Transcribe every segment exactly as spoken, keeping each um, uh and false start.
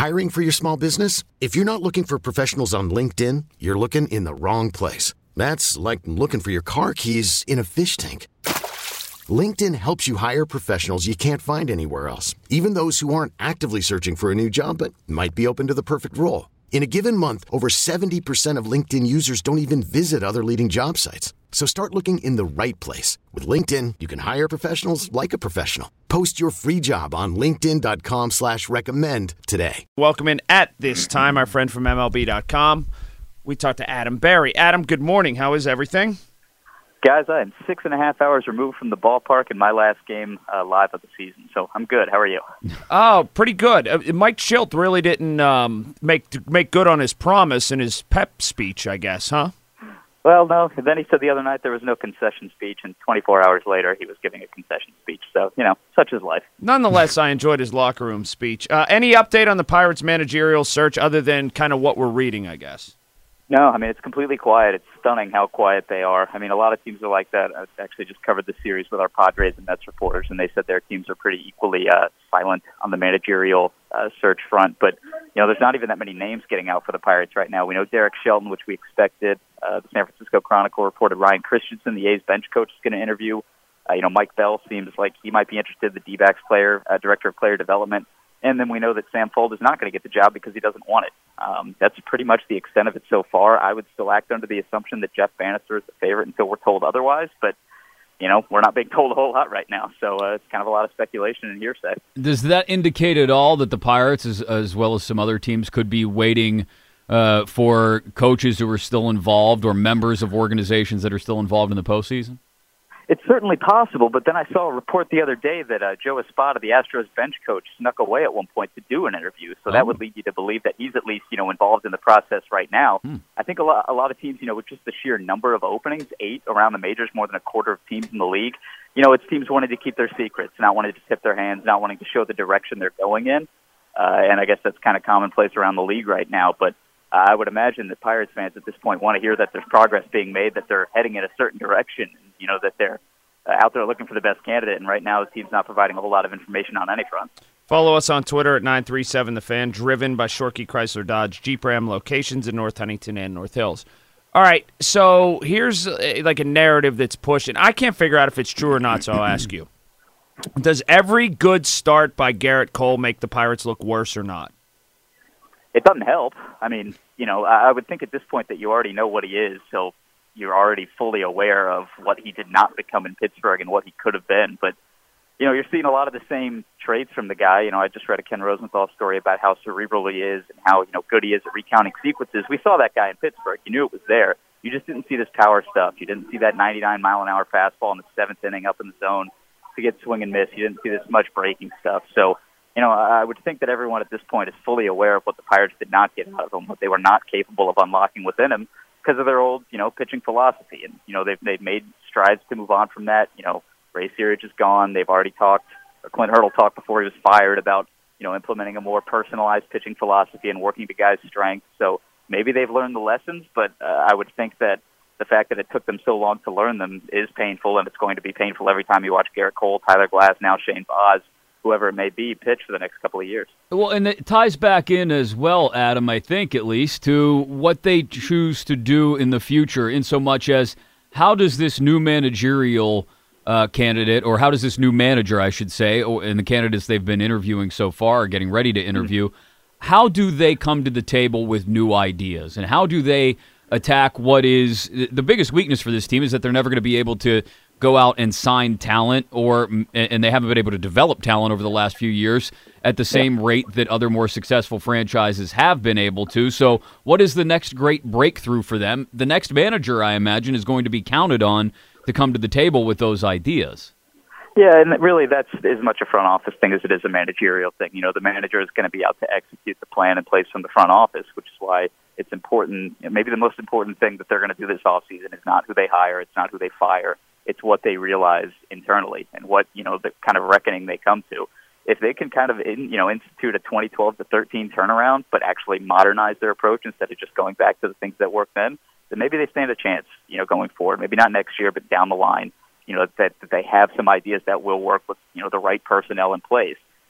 Hiring for your small business? If you're not looking for professionals on LinkedIn, you're looking in the wrong place. That's like looking for your car keys in a fish tank. LinkedIn helps you hire professionals you can't find anywhere else, even those who aren't actively searching for a new job but might be open to the perfect role. In a given month, over seventy percent of LinkedIn users don't even visit other leading job sites. So start looking in the right place. With LinkedIn, you can hire professionals like a professional. Post your free job on linkedin.com slash recommend today. Welcome in at this time, our friend from M L B dot com. We talked to Adam Berry. Adam, good morning. How is everything? Guys, I am six and a half hours removed from the ballpark in my last game uh, live of the season, so I'm good. How are you? Oh, pretty good. Uh, Mike Shildt really didn't um, make make good on his promise in his pep speech, I guess, huh? Well, no. And then he said the other night there was no concession speech, and twenty-four hours later he was giving a concession speech. So, you know, such is life. Nonetheless, I enjoyed his locker room speech. Uh, any update on the Pirates' managerial search other than kind of what we're reading, I guess? No, I mean, it's completely quiet. It's stunning how quiet they are. I mean, a lot of teams are like that. I actually just covered the series with our Padres and Mets reporters, and they said their teams are pretty equally uh, silent on the managerial uh, search front. But, you know, there's not even that many names getting out for the Pirates right now. We know Derek Shelton, which we expected. Uh, the San Francisco Chronicle reported Ryan Christensen, the A's bench coach, is going to interview. Uh, you know, Mike Bell seems like he might be interested, the D-backs player, uh, director of player development. And then we know that Sam Fold is not going to get the job because he doesn't want it. Um, that's pretty much the extent of it so far. I would still act under the assumption that Jeff Bannister is the favorite until we're told otherwise. But, you know, we're not being told a whole lot right now. So uh, it's kind of a lot of speculation and hearsay. Does that indicate at all that the Pirates, as, as well as some other teams, could be waiting uh, for coaches who are still involved or members of organizations that are still involved in the postseason? It's certainly possible, but then I saw a report the other day that uh, Joe Espada, the Astros bench coach, snuck away at one point to do an interview. So oh. that would lead you to believe that he's at least, you know, involved in the process right now. Hmm. I think a lot, a lot of teams, you know, with just the sheer number of openings, eight around the majors, more than a quarter of teams in the league, you know, it's teams wanting to keep their secrets, not wanting to tip their hands, not wanting to show the direction they're going in. Uh, and I guess that's kind of commonplace around the league right now. But uh, I would imagine that Pirates fans at this point want to hear that there's progress being made, that they're heading in a certain direction, you know, that they're Uh, out there looking for the best candidate, and right now the team's not providing a whole lot of information on any front. Follow us on Twitter at nine three seven The Fan, driven by Shorkey Chrysler Dodge Jeep Ram, locations in North Huntington and North Hills. All right, so here's uh, like a narrative that's pushed, and I can't figure out if it's true or not, so I'll ask you. Does every good start by Garrett Cole make the Pirates look worse or not? It doesn't help. I mean, you know, I would think at this point that you already know what he is, so you're already fully aware of what he did not become in Pittsburgh and what he could have been. But, you know, you're seeing a lot of the same traits from the guy. You know, I just read a Ken Rosenthal story about how cerebral he is and how, you know, good he is at recounting sequences. We saw that guy in Pittsburgh. You knew it was there. You just didn't see this power stuff. You didn't see that ninety-nine mile an hour fastball in the seventh inning up in the zone to get swing and miss. You didn't see this much breaking stuff. So, you know, I would think that everyone at this point is fully aware of what the Pirates did not get out of him, what they were not capable of unlocking within him, because of their old, you know, pitching philosophy. And, you know, they've, they've made strides to move on from that. You know, Ray Searage is gone. They've already talked, or Clint Hurdle talked before he was fired about, you know, implementing a more personalized pitching philosophy and working to guys' strengths. So maybe they've learned the lessons, but uh, I would think that the fact that it took them so long to learn them is painful, and it's going to be painful every time you watch Garrett Cole, Tyler Glass, now Shane Baz, whoever it may be, pitch for the next couple of years. Well, and it ties back in as well, Adam, I think at least, to what they choose to do in the future, in so much as how does this new managerial uh, candidate, or how does this new manager, I should say, or, and the candidates they've been interviewing so far, getting ready to interview, mm-hmm. how do they come to the table with new ideas? And how do they attack what is the biggest weakness for this team is that they're never going to be able to go out and sign talent, or and they haven't been able to develop talent over the last few years at the same rate that other more successful franchises have been able to. So what is the next great breakthrough for them? The next manager, I imagine, is going to be counted on to come to the table with those ideas. Yeah, and really that's as much a front office thing as it is a managerial thing. You know, the manager is going to be out to execute the plan in place from the front office, which is why it's important. Maybe the most important thing that they're going to do this offseason is not who they hire, it's not who they fire. It's what they realize internally and what, you know, the kind of reckoning they come to. If they can kind of, in, you know, institute a twenty twelve to thirteen turnaround, but actually modernize their approach instead of just going back to the things that worked then, then maybe they stand a chance, you know, going forward. Maybe not next year, but down the line, you know, that, that they have some ideas that will work with, you know, the right personnel in place.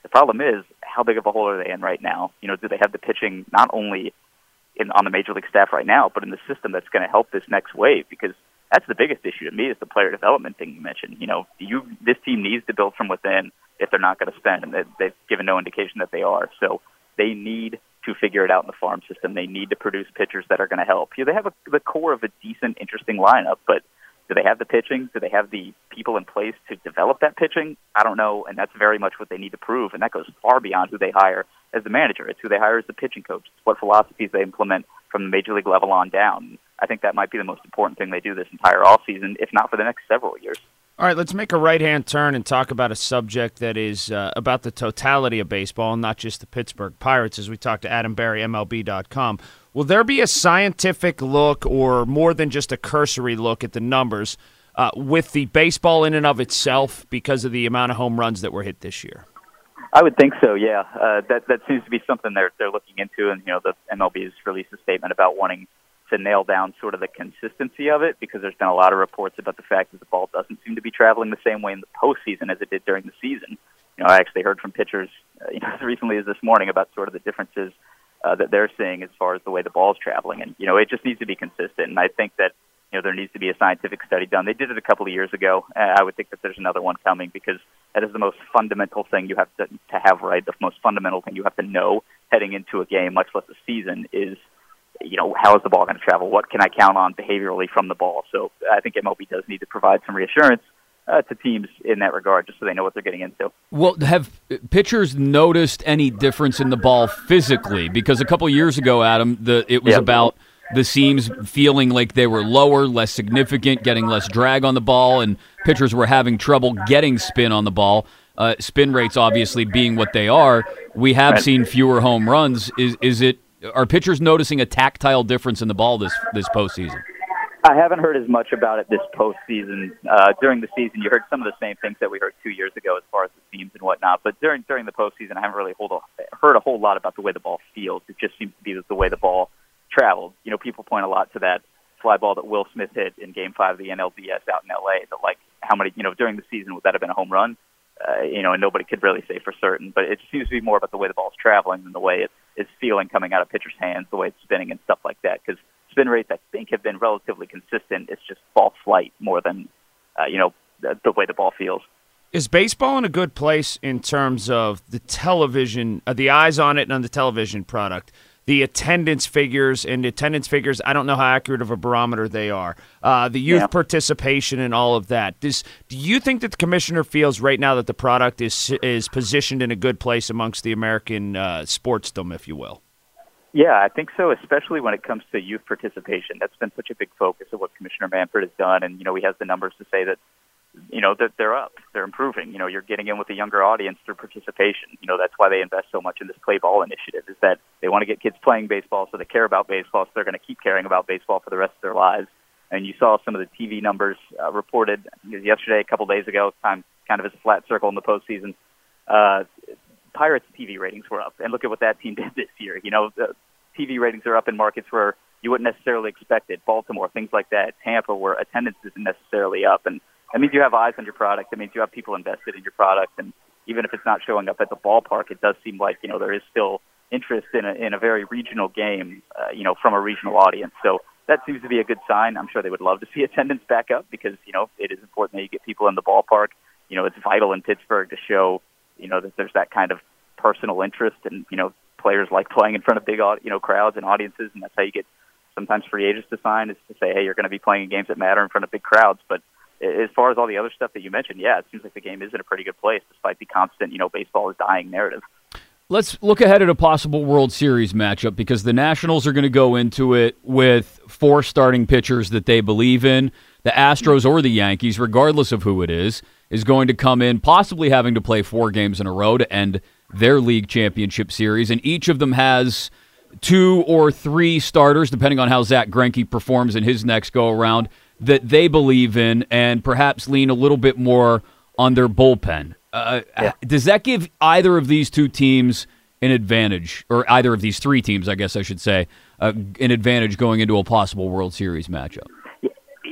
The problem is, how big of a hole are they in right now? You know, do they have the pitching not only in on the major league staff right now, but in the system that's going to help this next wave? Because that's the biggest issue to me is the player development thing you mentioned. You know, you this team needs to build from within if they're not going to spend, and they, they've given no indication that they are. So they need to figure it out in the farm system. They need to produce pitchers that are going to help. You know, they have a, the core of a decent, interesting lineup, but do they have the pitching? Do they have the people in place to develop that pitching? I don't know, and that's very much what they need to prove, and that goes far beyond who they hire as the manager. It's who they hire as the pitching coach. It's what philosophies they implement from the major league level on down. I think that might be the most important thing they do this entire offseason, if not for the next several years. All right, let's make a right-hand turn and talk about a subject that is uh, about the totality of baseball, and not just the Pittsburgh Pirates, as we talked to Adam Berry, M L B dot com. Will there be a scientific look or more than just a cursory look at the numbers uh, with the baseball in and of itself because of the amount of home runs that were hit this year? I would think so, yeah. Uh, that that seems to be something they're they're looking into, and you know the M L B has released a statement about wanting to nail down sort of the consistency of it, because there's been a lot of reports about the fact that the ball doesn't seem to be traveling the same way in the postseason as it did during the season. You know, I actually heard from pitchers uh, you know, as recently as this morning about sort of the differences uh, that they're seeing as far as the way the ball's traveling, and you know, it just needs to be consistent. And I think that you know there needs to be a scientific study done. They did it a couple of years ago. Uh, I would think that there's another one coming, because that is the most fundamental thing you have to to have right. The most fundamental thing you have to know heading into a game, much less a season, is you know, how is the ball going to travel? What can I count on behaviorally from the ball? So I think M L B does need to provide some reassurance uh, to teams in that regard, just so they know what they're getting into. Well, have pitchers noticed any difference in the ball physically? Because a couple of years ago, Adam, the it was yep. about the seams feeling like they were lower, less significant, getting less drag on the ball, and pitchers were having trouble getting spin on the ball. Uh, spin rates obviously being what they are. We have right. seen fewer home runs. Is is it? Are pitchers noticing a tactile difference in the ball this this postseason? I haven't heard as much about it this postseason. Uh, during the season, you heard some of the same things that we heard two years ago as far as the seams and whatnot. But during during the postseason, I haven't really hold a, heard a whole lot about the way the ball feels. It just seems to be the way the ball traveled. You know, people point a lot to that fly ball that Will Smith hit in Game Five of the N L D S out in L A. That like how many you know during the season would that have been a home run? Uh, you know, and nobody could really say for certain. But it seems to be more about the way the ball's traveling than the way it is feeling coming out of pitcher's hands, the way it's spinning and stuff like that. Because spin rates, I think, have been relatively consistent. It's just ball flight more than, uh, you know, the, the way the ball feels. Is baseball in a good place in terms of the television, uh, the eyes on it and on the television product? The attendance figures and attendance figures, I don't know how accurate of a barometer they are. Uh, the youth yeah. participation and all of that. Does, do you think that the commissioner feels right now that the product is is positioned in a good place amongst the American uh, sportsdom, if you will? Yeah, I think so, especially when it comes to youth participation. That's been such a big focus of what Commissioner Manfred has done, and you know he has the numbers to say that you know that they're up, they're improving. You know, you're getting in with a younger audience through participation. You know, that's why they invest so much in this Play Ball initiative, is that they want to get kids playing baseball, so they care about baseball, so they're going to keep caring about baseball for the rest of their lives. And you saw some of the T V numbers uh, reported yesterday, a couple days ago, time kind of as a flat circle in the postseason. Uh, Pirates T V ratings were up, and look at what that team did this year. You know, the T V ratings are up in markets where you wouldn't necessarily expect it. Baltimore, things like that. Tampa, where attendance isn't necessarily up, and that means you have eyes on your product. That means you have people invested in your product, and even if it's not showing up at the ballpark, it does seem like you know there is still interest in a in a very regional game, uh, you know, from a regional audience. So that seems to be a good sign. I'm sure they would love to see attendance back up because you know it is important that you get people in the ballpark. You know, it's vital in Pittsburgh to show you know that there's that kind of personal interest, and you know players like playing in front of big you know crowds and audiences, and that's how you get sometimes free agents to sign, is to say, hey, you're going to be playing in games that matter in front of big crowds. But as far as all the other stuff that you mentioned, yeah, it seems like the game is in a pretty good place despite the constant, you know, baseball is dying narrative. Let's look ahead at a possible World Series matchup, because the Nationals are going to go into it with four starting pitchers that they believe in. The Astros or the Yankees, regardless of who it is, is going to come in possibly having to play four games in a row to end their league championship series, and each of them has two or three starters, depending on how Zach Greinke performs in his next go-around, that they believe in and perhaps lean a little bit more on their bullpen. Uh, yeah. Does that give either of these two teams an advantage, or either of these three teams, I guess I should say, uh, an advantage going into a possible World Series matchup?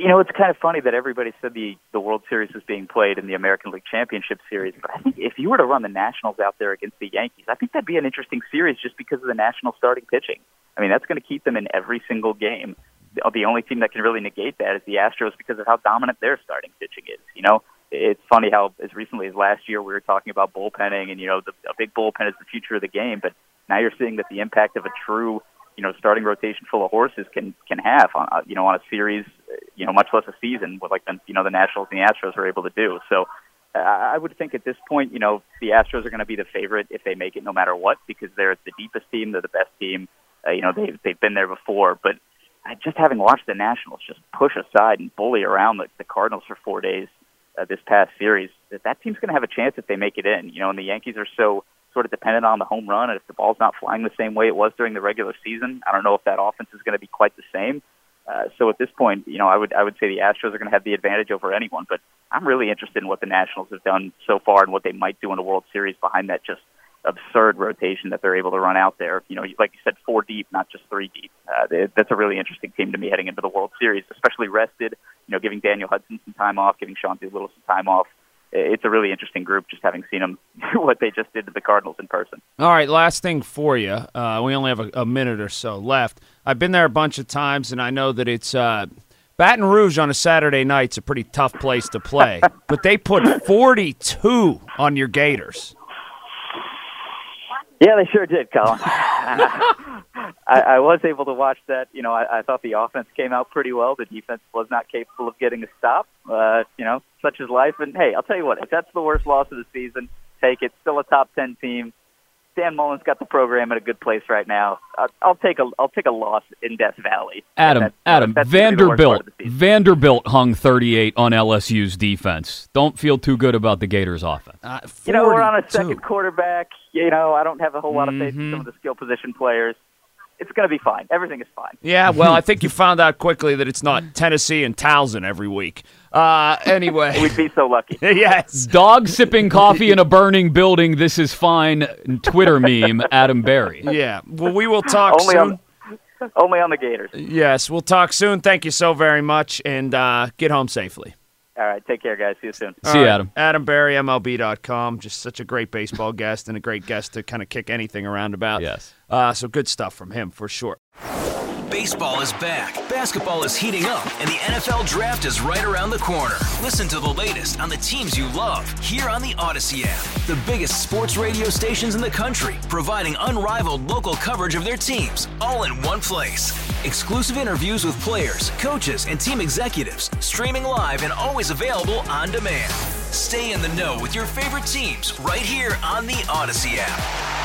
You know, it's kind of funny that everybody said the, the World Series was being played in the American League Championship Series, but I think if you were to run the Nationals out there against the Yankees, I think that'd be an interesting series just because of the Nationals starting pitching. I mean, that's going to keep them in every single game. The, the only team that can really negate that is the Astros because of how dominant their starting pitching is. You know, it's funny how as recently as last year we were talking about bullpenning and, you know, the, a big bullpen is the future of the game, but now you're seeing that the impact of a true, you know, starting rotation full of horses can can have on, uh, you know, on a series, you know, much less a season, with like the, you know, the Nationals and the Astros are able to do. So uh, I would think at this point, you know, the Astros are going to be the favorite if they make it no matter what, because they're the deepest team, they're the best team. Uh, you know, they've they've been there before. But I, just having watched the Nationals just push aside and bully around the, the Cardinals for four days uh, this past series, that that team's going to have a chance if they make it in. You know, and the Yankees are so sort of dependent on the home run, and if the ball's not flying the same way it was during the regular season, I don't know if that offense is going to be quite the same. Uh, so at this point, you know, I would I would say the Astros are going to have the advantage over anyone, but I'm really interested in what the Nationals have done so far and what they might do in a World Series behind that just absurd rotation that they're able to run out there. You know, like you said, four deep, not just three deep. Uh, they, that's a really interesting team to me heading into the World Series, especially rested, you know, giving Daniel Hudson some time off, giving Sean Doolittle some time off. It's a really interesting group, just having seen them, what they just did to the Cardinals in person. All right, last thing for you. Uh, we only have a, a minute or so left. I've been there a bunch of times, and I know that it's uh, Baton Rouge on a Saturday night's a pretty tough place to play. But they put forty-two on your Gators. Yeah, they sure did, Colin. I, I was able to watch that. You know, I, I thought the offense came out pretty well. The defense was not capable of getting a stop. Uh, you know, such is life. And, hey, I'll tell you what, if that's the worst loss of the season, take it. Still a top ten team. Dan Mullen's got the program in a good place right now. I'll, I'll take a I'll take a loss in Death Valley. Adam, that's, Adam, that's Vanderbilt, Vanderbilt hung thirty-eight on L S U's defense. Don't feel too good about the Gators' offense. Uh, you know, we're on a second quarterback. You know, I don't have a whole lot of faith mm-hmm. in some of the skill position players. It's going to be fine. Everything is fine. Yeah, well, I think you found out quickly that it's not Tennessee and Towson every week. Uh, anyway. We'd be so lucky. Yes. Dog sipping coffee in a burning building, this is fine, Twitter meme, Adam Berry. Yeah. Well, we will talk only soon. On, only on the Gators. Yes, we'll talk soon. Thank you so very much, and uh, get home safely. All right, take care, guys. See you soon. See you, Adam. Adam Berry, M L B dot com. Just such a great baseball guest and a great guest to kind of kick anything around about. Yes. Uh, so good stuff from him for sure. Baseball is back, basketball is heating up, and the N F L Draft is right around the corner. Listen to the latest on the teams you love here on the Odyssey app. The biggest sports radio stations in the country, providing unrivaled local coverage of their teams, all in one place. Exclusive interviews with players, coaches, and team executives, streaming live and always available on demand. Stay in the know with your favorite teams right here on the Odyssey app.